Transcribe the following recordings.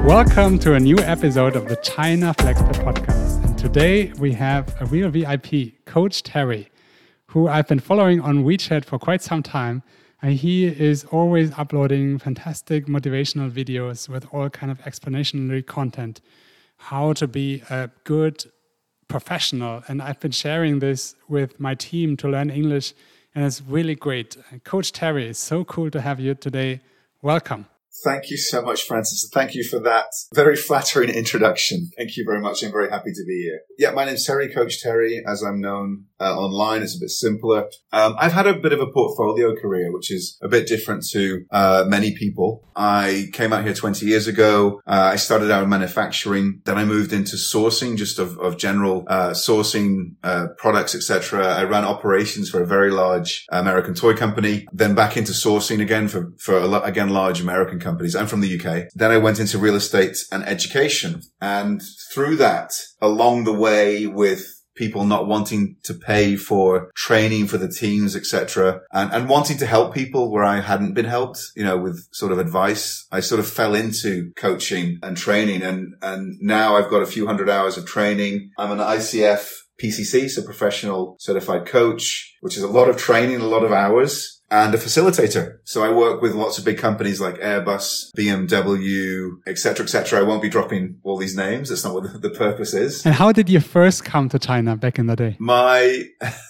Welcome to a new episode of the China FlexPad podcast. And today we have a real VIP, Coach Terry, who I've been following on WeChat for quite some time. And he is always uploading fantastic motivational videos with all kind of explanatory content, how to be a good professional. And I've been sharing this with my team to learn English, and it's really great. Coach Terry, it's so cool to have you today. Welcome. Thank you so much, Francis. Thank you for that very flattering introduction. Thank you very much. I'm very happy to be here. Yeah, my name's Terry, Coach Terry, as I'm known online. It's a bit simpler. I've had a bit of a portfolio career, which is a bit different to many people. I came out here 20 years ago. I started out in manufacturing. Then I moved into sourcing, just of general sourcing products, etc. I ran operations for a very large American toy company. Then back into sourcing again for large American companies. I'm from the UK. Then I went into real estate and education. And through that, along the way with people not wanting to pay for training for the teams, etc., and wanting to help people where I hadn't been helped, with sort of advice, I sort of fell into coaching and training. And now I've got a few hundred hours of training. I'm an ICF PCC, so professional certified coach, which is a lot of training, a lot of hours. And a facilitator. So I work with lots of big companies like Airbus, BMW, etc., etc. I won't be dropping all these names. That's not what the purpose is. And how did you first come to China back in the day? My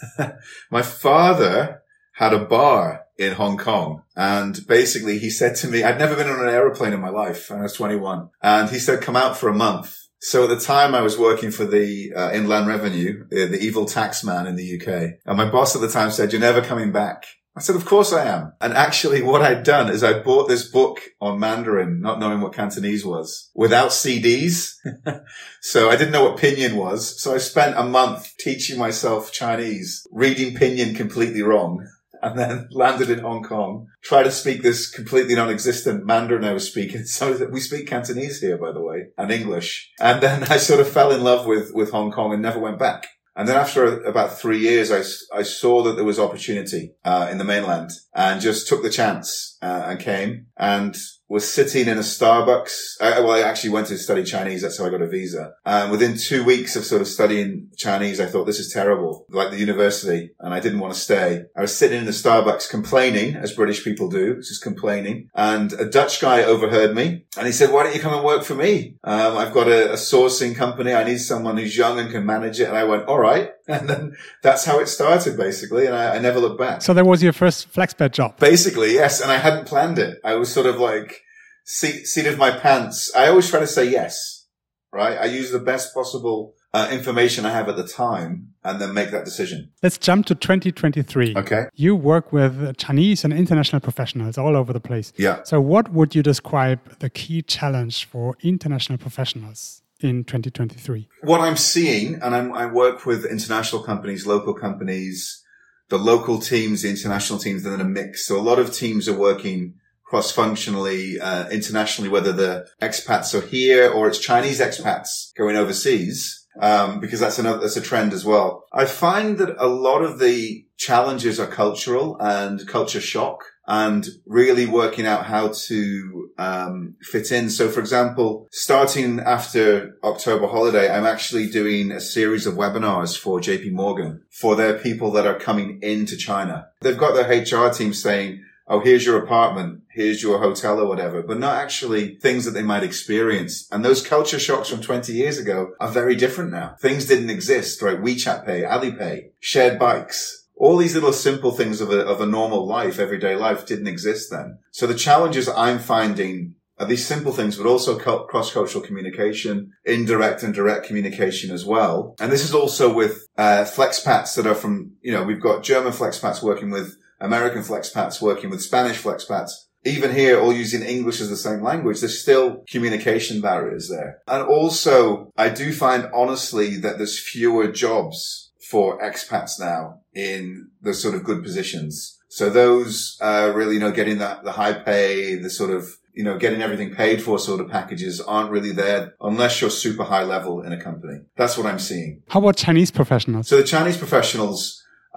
father had a bar in Hong Kong. And basically he said to me, I'd never been on an aeroplane in my life. I was 21. And he said, come out for a month. So at the time I was working for the Inland Revenue, the evil tax man in the UK. And my boss at the time said, you're never coming back. I said, of course I am. And actually what I'd done is I bought this book on Mandarin, not knowing what Cantonese was, without CDs. So I didn't know what Pinyin was. So I spent a month teaching myself Chinese, reading Pinyin completely wrong, and then landed in Hong Kong, tried to speak this completely non-existent Mandarin I was speaking. So we speak Cantonese here, by the way, and English. And then I sort of fell in love with Hong Kong and never went back. And then after about 3 years, I saw that there was opportunity in the mainland and just took the chance and came and was sitting in a Starbucks. I actually went to study Chinese. That's how I got a visa. And within 2 weeks of sort of studying Chinese, I thought, this is terrible, like the university, and I didn't want to stay. I was sitting in the Starbucks complaining, as British people do, just complaining. And a Dutch guy overheard me and he said, why don't you come and work for me? I've got a sourcing company. I need someone who's young and can manage it. And I went, all right. And then that's how it started, basically. And I never looked back. So that was your first FlexPad job? Basically, yes. And I hadn't planned it. I was sort of like seat of my pants. I always try to say yes, right? I use the best possible information I have at the time and then make that decision. Let's jump to 2023. Okay. You work with Chinese and international professionals all over the place. Yeah. So what would you describe the key challenge for international professionals in 2023? What I'm seeing, and I work with international companies, local companies, the local teams, the international teams, and then a mix. So a lot of teams are working cross-functionally, internationally, whether the expats are here or it's Chinese expats going overseas, because that's a trend as well. I find that a lot of the challenges are cultural and culture shock, and really working out how to fit in. So, for example, starting after October holiday, I'm actually doing a series of webinars for JP Morgan for their people that are coming into China. They've got their HR team saying, oh, here's your apartment, here's your hotel or whatever, but not actually things that they might experience. And those culture shocks from 20 years ago are very different now. Things didn't exist, right? WeChat Pay, Alipay, shared bikes. All these little simple things of a normal life, everyday life, didn't exist then. So the challenges I'm finding are these simple things, but also cross-cultural communication, indirect and direct communication as well. And this is also with flexpats that are from, we've got German flexpats working with American flexpats, working with Spanish flexpats. Even here, all using English as the same language, there's still communication barriers there. And also, I do find, honestly, that there's fewer jobs for expats now in the sort of good positions. So those, really, getting the high pay, the sort of, getting everything paid for sort of packages aren't really there unless you're super high level in a company. That's what I'm seeing. How about Chinese professionals? So the Chinese professionals,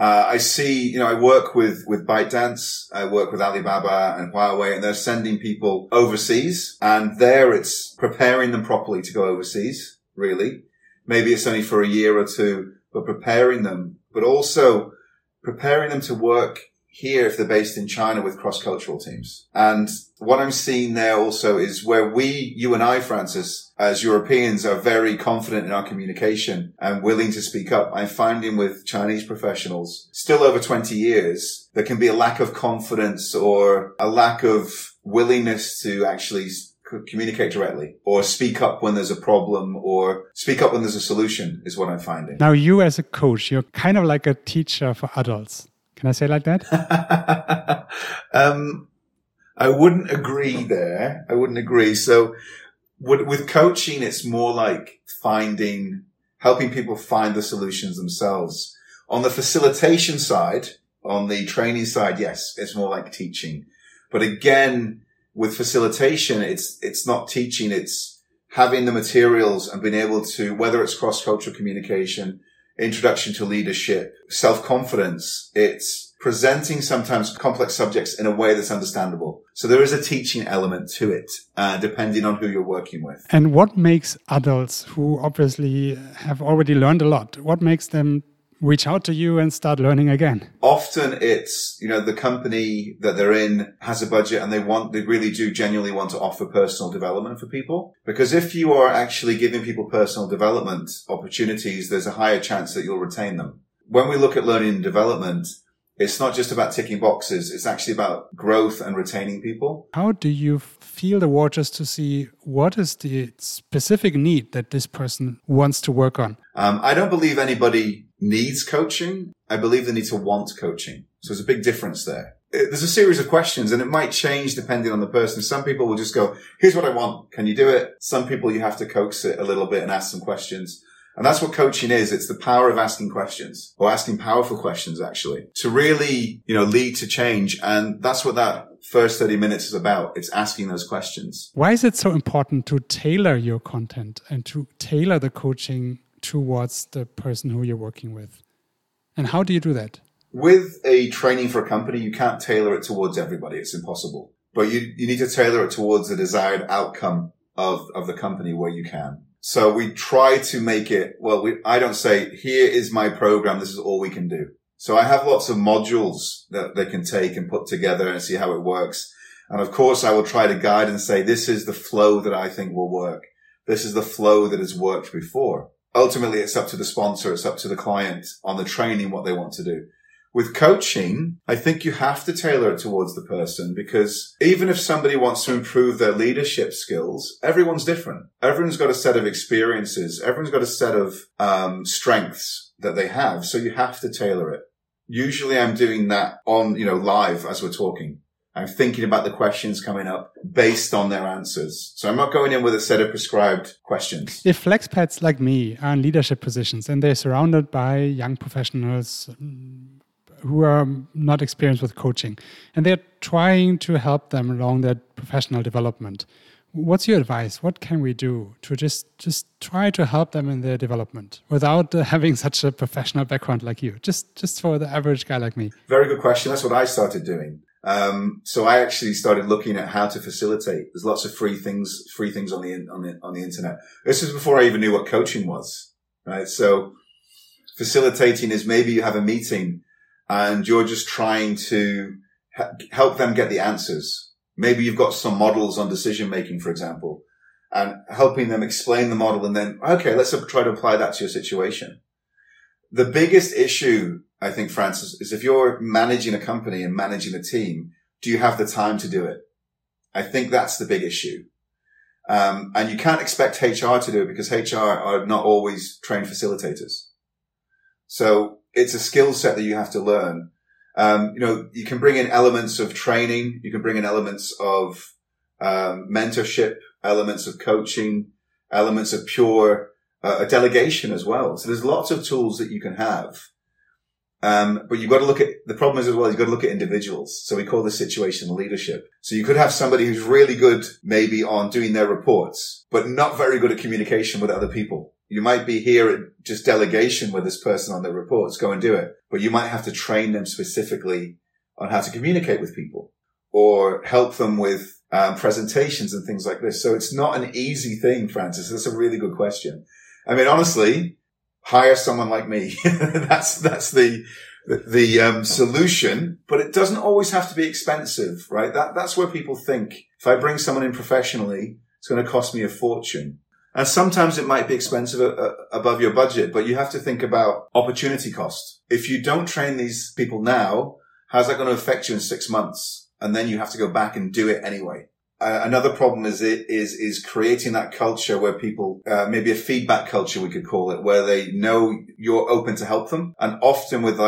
I see, I work with ByteDance. I work with Alibaba and Huawei, and they're sending people overseas. And there it's preparing them properly to go overseas, really. Maybe it's only for a year or two, but preparing them, but also preparing them to work here if they're based in China with cross-cultural teams. And what I'm seeing there also is where you and I, Francis, as Europeans are very confident in our communication and willing to speak up. I'm finding with Chinese professionals, still over 20 years, there can be a lack of confidence or a lack of willingness to actually communicate directly or speak up when there's a problem or speak up when there's a solution is what I'm finding. Now, you as a coach, you're kind of like a teacher for adults. Can I say it like that? I wouldn't agree there. I wouldn't agree. So with coaching, it's more like helping people find the solutions themselves. On the facilitation side, on the training side, yes, it's more like teaching. But again, with facilitation, it's not teaching. It's having the materials and being able to, whether it's cross-cultural communication, introduction to leadership, self-confidence. It's presenting sometimes complex subjects in a way that's understandable. So there is a teaching element to it, depending on who you're working with. And what makes adults who obviously have already learned a lot, what makes them reach out to you and start learning again? Often it's, the company that they're in has a budget and they really do genuinely want to offer personal development for people. Because if you are actually giving people personal development opportunities, there's a higher chance that you'll retain them. When we look at learning and development, it's not just about ticking boxes. It's actually about growth and retaining people. How do you feel the waters to see what is the specific need that this person wants to work on? I don't believe anybody needs coaching. I believe they need to want coaching. So there's a big difference there. There's a series of questions and it might change depending on the person. Some people will just go, here's what I want. Can you do it? Some people you have to coax it a little bit and ask some questions. And that's what coaching is. It's the power of asking questions or asking powerful questions, actually, to really, lead to change. And that's what that first 30 minutes is about. It's asking those questions. Why is it so important to tailor your content and to tailor the coaching towards the person who you're working with? And how do you do that? With a training for a company, you can't tailor it towards everybody. It's impossible. But you need to tailor it towards the desired outcome of the company where you can. So we try to make it, I don't say, here is my program, this is all we can do. So I have lots of modules that they can take and put together and see how it works. And of course, I will try to guide and say, this is the flow that I think will work. This is the flow that has worked before. Ultimately, it's up to the sponsor, it's up to the client on the training, what they want to do. With coaching, I think you have to tailor it towards the person because even if somebody wants to improve their leadership skills, everyone's different. Everyone's got a set of experiences. Everyone's got a set of strengths that they have. So you have to tailor it. Usually I'm doing that on, live as we're talking. I'm thinking about the questions coming up based on their answers. So I'm not going in with a set of prescribed questions. If flexpats like me are in leadership positions and they're surrounded by young professionals who are not experienced with coaching, and they're trying to help them along their professional development, what's your advice? What can we do to just try to help them in their development without having such a professional background like you? Just for the average guy like me. Very good question. That's what I started doing. So I actually started looking at how to facilitate. There's lots of free things on the internet. This is before I even knew what coaching was, right? So facilitating is maybe you have a meeting and you're just trying to help them get the answers. Maybe you've got some models on decision making, for example, and helping them explain the model and then, okay, let's try to apply that to your situation. The biggest issue, I think, Francis, is if you're managing a company and managing a team, do you have the time to do it? I think that's the big issue. And you can't expect HR to do it because HR are not always trained facilitators. So it's a skill set that you have to learn. You can bring in elements of training. You can bring in elements of mentorship, elements of coaching, elements of pure a delegation as well. So there's lots of tools that you can have. But you've got to look at, the problem is as well, you've got to look at individuals. So we call this situational leadership. So you could have somebody who's really good maybe on doing their reports, but not very good at communication with other people. You might be here at just delegation with this person on their reports, go and do it. But you might have to train them specifically on how to communicate with people or help them with presentations and things like this. So it's not an easy thing, Francis. That's a really good question. I mean, honestly, hire someone like me. That's the solution, but it doesn't always have to be expensive, right? That's where people think if I bring someone in professionally, it's going to cost me a fortune. And sometimes it might be expensive above your budget, but you have to think about opportunity cost. If you don't train these people now, how's that going to affect you in 6 months? And then you have to go back and do it anyway. Another problem is creating that culture where people, maybe a feedback culture, we could call it, where they know you're open to help them. And often with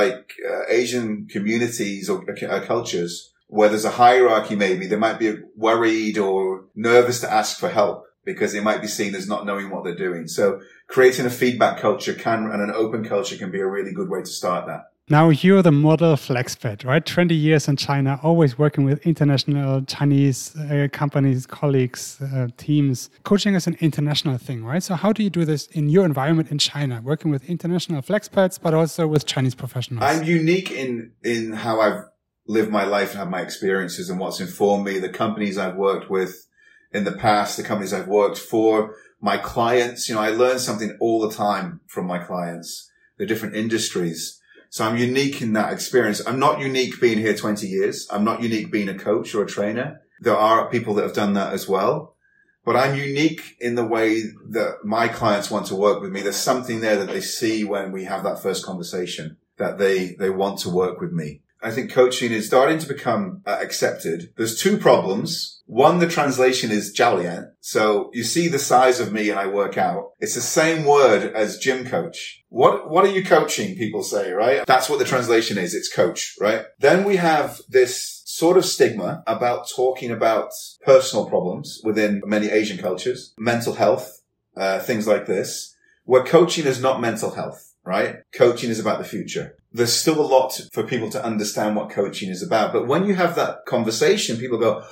Asian communities or cultures where there's a hierarchy, maybe they might be worried or nervous to ask for help because they might be seen as not knowing what they're doing. So creating a feedback culture and an open culture can be a really good way to start that. Now you're the model FlexPad, right? 20 years in China, always working with international Chinese companies, colleagues, teams. Coaching is an international thing, right? So how do you do this in your environment in China, working with international FlexPads, but also with Chinese professionals? I'm unique in how I've lived my life and had my experiences and what's informed me, the companies I've worked with in the past, the companies I've worked for, my clients. I learn something all the time from my clients, the different industries. So I'm unique in that experience. I'm not unique being here 20 years. I'm not unique being a coach or a trainer. There are people that have done that as well. But I'm unique in the way that my clients want to work with me. There's something there that they see when we have that first conversation that they want to work with me. I think coaching is starting to become accepted. There's two problems. One, the translation is Jiaolian. So you see the size of me and I work out. It's the same word as gym coach. What are you coaching? People say, right? That's what the translation is. It's coach, right? Then we have this sort of stigma about talking about personal problems within many Asian cultures, mental health, things like this, where coaching is not mental health, right? Coaching is about the future. There's still a lot for people to understand what coaching is about. But when you have that conversation, people go,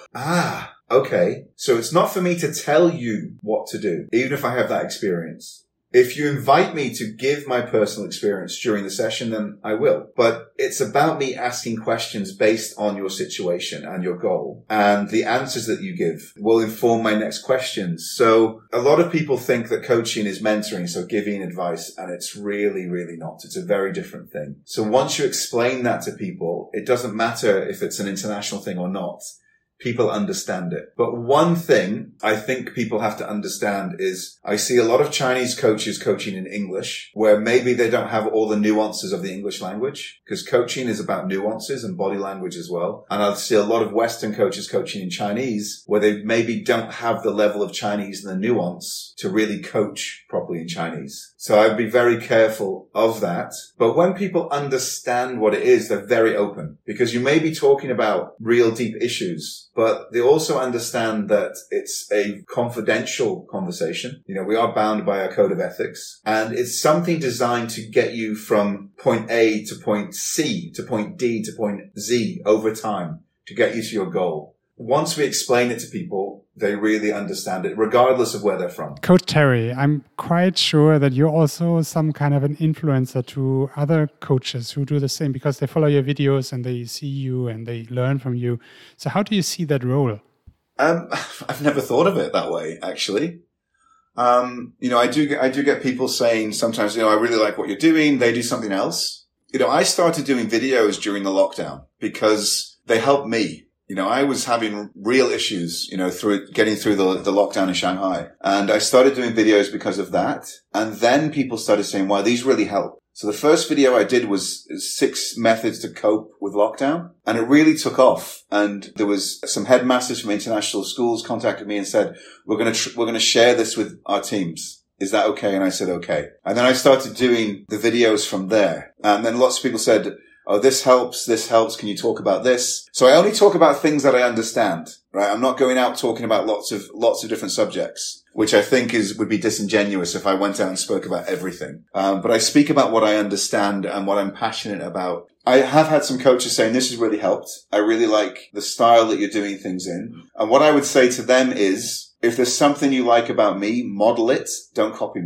okay. So it's not for me to tell you what to do, even if I have that experience. If you invite me to give my personal experience during the session, then I will. But it's about me asking questions based on your situation and your goal. And the answers that you give will inform my next questions. So a lot of people think that coaching is mentoring, so giving advice, and it's really, really not. It's a very different thing. So once you explain that to people, it doesn't matter if it's an international thing or not. People understand it. But one thing I think people have to understand is I see a lot of Chinese coaches coaching in English where maybe they don't have all the nuances of the English language, because coaching is about nuances and body language as well. And I see a lot of Western coaches coaching in Chinese where they maybe don't have the level of Chinese and the nuance to really coach properly in Chinese. So I'd be very careful of that. But when people understand what it is, they're very open, because you may be talking about real deep issues, but they also understand that it's a confidential conversation. We are bound by our code of ethics, and it's something designed to get you from point A to point C to point D to point Z over time to get you to your goal. Once we explain it to people, they really understand it, regardless of where they're from. Coach Terry, I'm quite sure that you're also some kind of an influencer to other coaches who do the same, because they follow your videos and they see you and they learn from you. So how do you see that role? I've never thought of it that way, actually. I do get people saying sometimes, I really like what you're doing. They do something else. I started doing videos during the lockdown because they helped me. I was having real issues, through getting through the lockdown in Shanghai. And I started doing videos because of that. And then people started saying, wow, these really help. So the first video I did was 6 methods to cope with lockdown. And it really took off. And there was some headmasters from international schools contacted me and said, we're going to share this with our teams. Is that okay? And I said, okay. And then I started doing the videos from there. And then lots of people said, oh, this helps. Can you talk about this? So I only talk about things that I understand, right? I'm not going out talking about lots of different subjects, which I think would be disingenuous if I went out and spoke about everything. But I speak about what I understand and what I'm passionate about. I have had some coaches saying this has really helped. I really like the style that you're doing things in. And what I would say to them is, if there's something you like about me, model it. Don't copy me.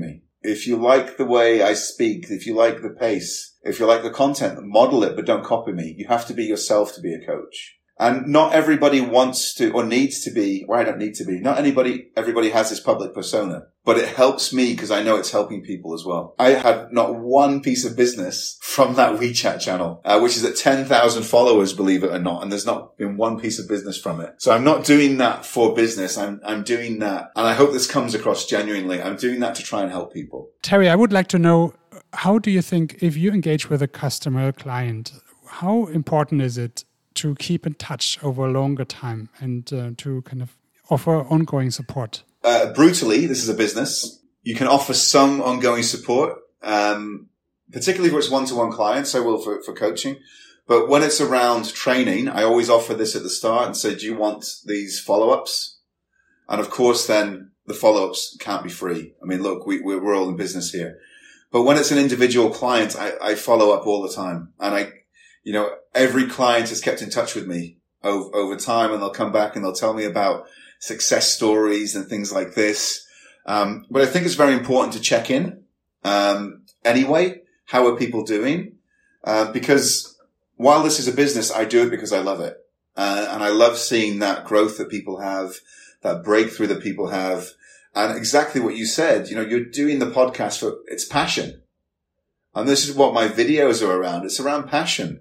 If you like the way I speak, if you like the pace, if you like the content, model it, but don't copy me. You have to be yourself to be a coach. And not everybody wants to or needs to be, or I don't need to be. Not everybody has this public persona, but it helps me because I know it's helping people as well. I had not one piece of business from that WeChat channel, which is at 10,000 followers, believe it or not. And there's not been one piece of business from it. So I'm not doing that for business. I'm doing that. And I hope this comes across genuinely. I'm doing that to try and help people. Terry, I would like to know, how do you think if you engage with a customer, client, how important is it to keep in touch over a longer time and to kind of offer ongoing support? Brutally, this is a business. You can offer some ongoing support, particularly if it's one-to-one clients. I will for coaching. But when it's around training, I always offer this at the start and say, do you want these follow-ups? And of course, then the follow-ups can't be free. I mean, look, we're all in business here. But when it's an individual client, I follow up all the time. And every client has kept in touch with me over time, and they'll come back and they'll tell me about success stories and things like this. But I think it's very important to check in. Anyway, how are people doing? Because while this is a business, I do it because I love it. And I love seeing that growth that people have, that breakthrough that people have. And exactly what you said, you're doing the podcast for its passion. And this is what my videos are around. It's around passion.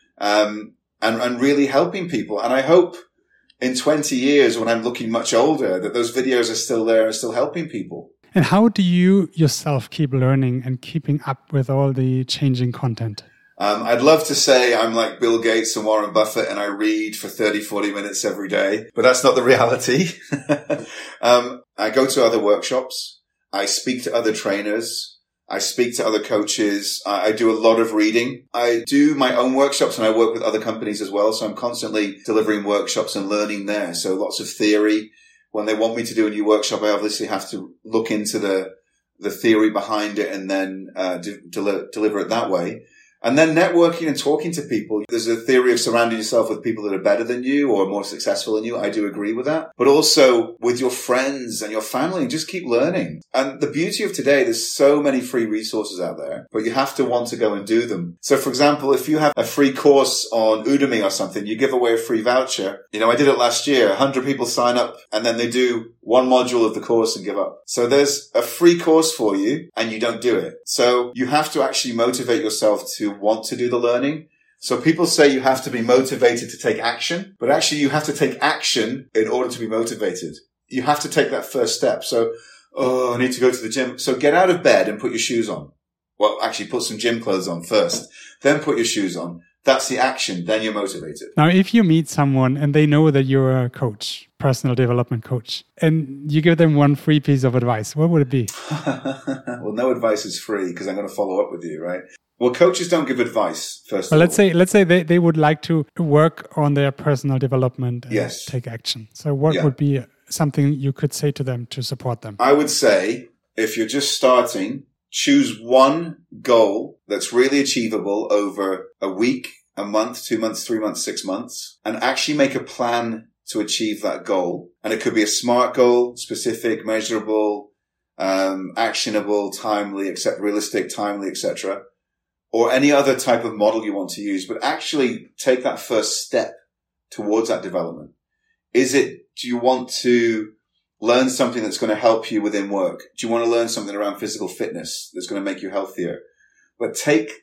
And really helping people. And I hope in 20 years, when I'm looking much older, that those videos are still there and still helping people. And how do you yourself keep learning and keeping up with all the changing content? I'd love to say I'm like Bill Gates and Warren Buffett and I read for 30, 40 minutes every day, but that's not the reality. I go to other workshops. I speak to other trainers. I speak to other coaches. I do a lot of reading. I do my own workshops and I work with other companies as well. So I'm constantly delivering workshops and learning there. So lots of theory. When they want me to do a new workshop, I obviously have to look into the theory behind it and then deliver it that way. And then networking and talking to people. There's a theory of surrounding yourself with people that are better than you or more successful than you. I do agree with that. But also with your friends and your family, and just keep learning. And the beauty of today, there's so many free resources out there, but you have to want to go and do them. So for example, if you have a free course on Udemy or something, you give away a free voucher. I did it last year. 100 people sign up and then they do one module of the course and give up. So there's a free course for you and you don't do it. So you have to actually motivate yourself to want to do the learning. So people say you have to be motivated to take action, but actually you have to take action in order to be motivated. You have to take that first step. So, I need to go to the gym. So get out of bed and put your shoes on. Well, actually put some gym clothes on first, then put your shoes on. That's the action. Then you're motivated. Now, if you meet someone and they know that you're a coach, personal development coach, and you give them one free piece of advice, what would it be? Well, no advice is free because I'm going to follow up with you, right? Well, coaches don't give advice, first of all. Let's say they would like to work on their personal development and take action. So what would be something you could say to them to support them? I would say, if you're just starting, choose one goal that's really achievable over a week, a month, 2 months, 3 months, 6 months, and actually make a plan to achieve that goal. And it could be a SMART goal, specific, measurable, actionable, timely, realistic, timely, etc., or any other type of model you want to use, but actually take that first step towards that development. Do you want to learn something that's going to help you within work? Do you want to learn something around physical fitness that's going to make you healthier? But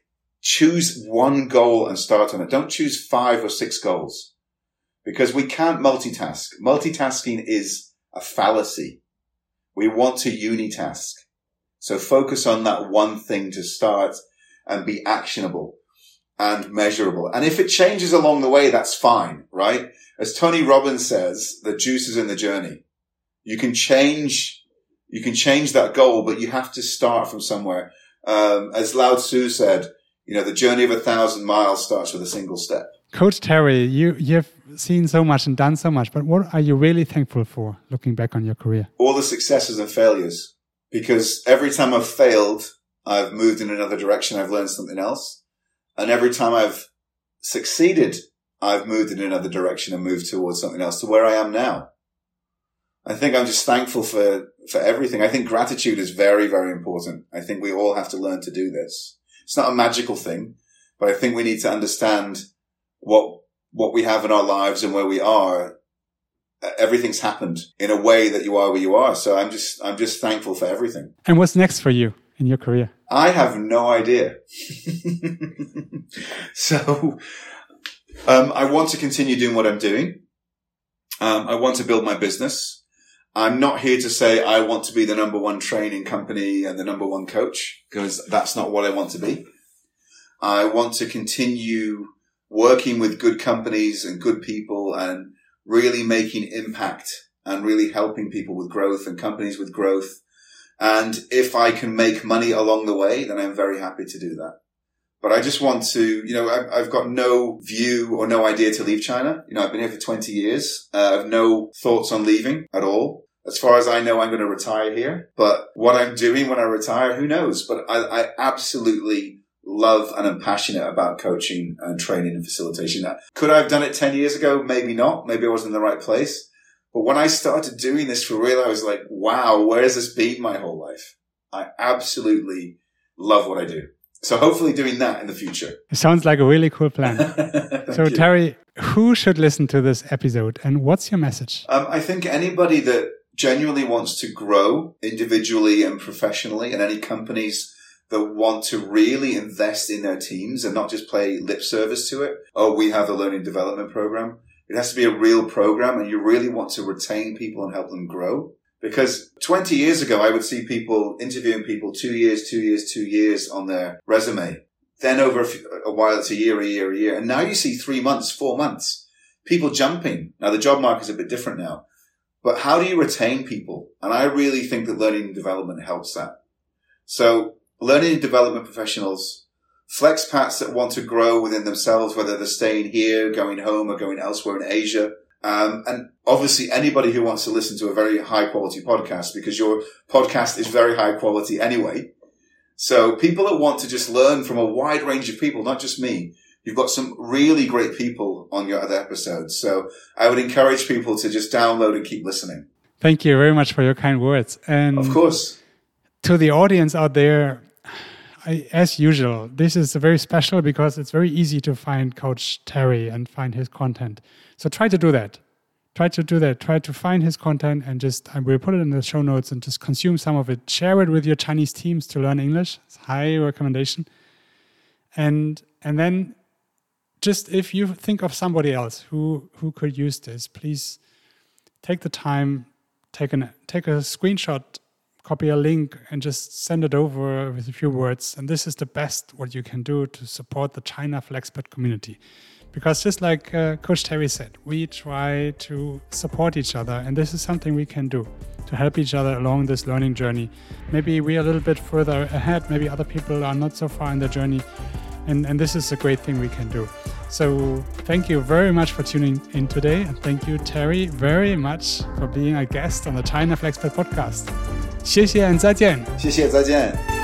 choose one goal and start on it. Don't choose 5 or 6 goals because we can't multitask. Multitasking is a fallacy. We want to unitask. So focus on that one thing to start and be actionable and measurable. And if it changes along the way, that's fine, right? As Tony Robbins says, the juice is in the journey. You can change that goal, but you have to start from somewhere. As Lao Tzu said, the journey of 1,000 miles starts with a single step. Coach Terry, you've seen so much and done so much, but what are you really thankful for looking back on your career? All the successes and failures, because every time I've failed, I've moved in another direction. I've learned something else. And every time I've succeeded, I've moved in another direction and moved towards something else to where I am now. I think I'm just thankful for everything. I think gratitude is very, very important. I think we all have to learn to do this. It's not a magical thing, but I think we need to understand what we have in our lives and where we are. Everything's happened in a way that you are where you are. So I'm just thankful for everything. And what's next for you in your career? I have no idea. So, I want to continue doing what I'm doing. I want to build my business. I'm not here to say I want to be the number one training company and the number one coach, because that's not what I want to be. I want to continue working with good companies and good people and really making impact and really helping people with growth and companies with growth. And if I can make money along the way, then I'm very happy to do that. But I just want to, I've got no view or no idea to leave China. I've been here for 20 years. I have no thoughts on leaving at all. As far as I know, I'm going to retire here. But what I'm doing when I retire, who knows? But I absolutely love and am passionate about coaching and training and facilitation. Could I have done it 10 years ago? Maybe not. Maybe I wasn't in the right place. But when I started doing this for real, I was like, wow, where has this been my whole life? I absolutely love what I do. So hopefully doing that in the future. It sounds like a really cool plan. So Terry, who should listen to this episode and what's your message? I think anybody that genuinely wants to grow individually and professionally, and any companies that want to really invest in their teams and not just play lip service to it. Oh, we have a learning development program. It has to be a real program, and you really want to retain people and help them grow. Because 20 years ago, I would see people interviewing people 2 years on their resume. Then over a while, it's a year. And now you see 3 months, 4 months, people jumping. Now the job market is a bit different now, but how do you retain people? And I really think that learning and development helps that. So learning and development professionals, flexpats that want to grow within themselves, whether they're staying here, going home, or going elsewhere in Asia. And obviously anybody who wants to listen to a very high quality podcast, because your podcast is very high quality anyway. So people that want to just learn from a wide range of people, not just me. You've got some really great people on your other episodes. So I would encourage people to just download and keep listening. Thank you very much for your kind words. And of course, to the audience out there, as usual, this is very special because it's very easy to find Coach Terry and find his content. So try to do that. Try to find his content and I will put it in the show notes and just consume some of it. Share it with your Chinese teams to learn English. It's a high recommendation. And then just if you think of somebody else who could use this, please take the time, take a screenshot, copy a link and just send it over with a few words. And this is the best what you can do to support the China Flexpert community. Because just like Coach Terry said, we try to support each other. And this is something we can do to help each other along this learning journey. Maybe we're a little bit further ahead. Maybe other people are not so far in the journey. And this is a great thing we can do. So thank you very much for tuning in today. And thank you, Terry, very much for being a guest on the China Flexpert podcast. 谢谢，再见。 谢谢，再见。